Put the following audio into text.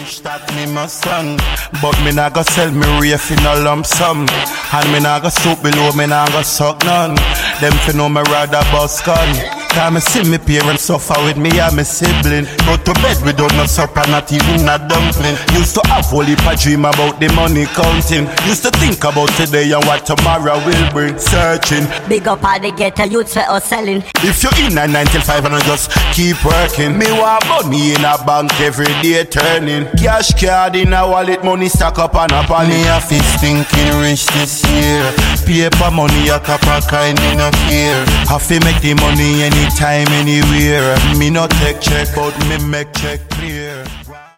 rich that me my son. But me nah go sell me reef in a lump sum. And me nah go soup below, me nah go suck none. Them fi know me rather bust gun. Cause me see me parents suffer with me and me sibling. Go to bed without no supper, not even a dumpling. Used to have whole heap a dream about the money counting. Used to think about today and what tomorrow will bring. Searching. Big up all the ghetto youths for us selling. If you in a 9 till 5 and I just keep working. Me want money in a bank every day turning. Cash card in a wallet, money stack up and up. And me a fist thinking rich this year. Paper money a cup of kind in a care. Have to make the money anytime, anywhere. Me not take check, but me make check clear.